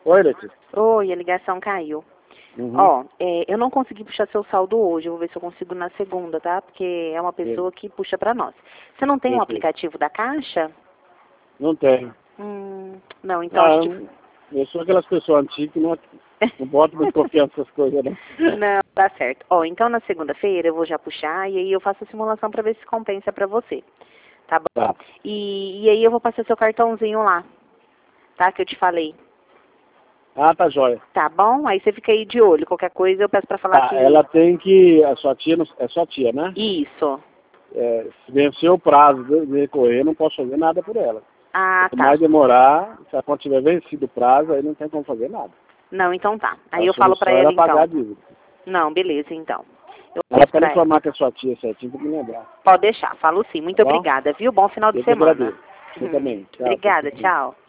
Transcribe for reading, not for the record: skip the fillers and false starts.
Oi, Letícia. Oi, a ligação caiu. Uhum. Ó, eu não consegui puxar seu saldo hoje, eu vou ver se eu consigo na segunda, tá? Porque é uma pessoa que puxa pra nós. Você não tem um Perfeito. aplicativo da Caixa? Não tenho. Não, então acho que... Eu sou aquelas pessoas antigas que não botam muito confiança nessas coisas, né? Não, tá certo. Ó, então na segunda-feira eu vou já puxar e aí eu faço a simulação pra ver se compensa pra você. Tá bom? Tá. E aí eu vou passar seu cartãozinho lá, tá? Que eu te falei. Ah, tá jóia. Tá bom? Aí você fica aí de olho. Qualquer coisa eu peço pra falar Tá, que... ela tem que... A sua tia, é sua tia, né? Isso. Se vencer o prazo de decorrer, não posso fazer nada por ela. Ah, Quanto tá. mais demorar, se a conta tiver vencido o prazo, aí não tem como fazer nada. Não, então tá. Aí A eu falo pra solução ela era pagar a então. dívida. Não, beleza, então. Eu Ela passo pode pra ela. informar que é sua tia certinho, tem que me lembrar. Pode deixar, falo sim. Muito Tá bom? obrigada, viu? Bom final de Eu que semana. agradeço. Você também. Tchau. Obrigada, tchau.